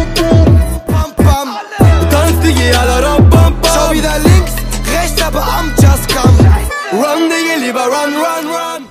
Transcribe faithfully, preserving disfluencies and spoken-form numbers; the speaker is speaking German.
Bam, bam. Tanz, Digi, alla ram, bam, bam. Schau wieder links, rechts, aber am Just come. Run, Digi, lieber run, run, run.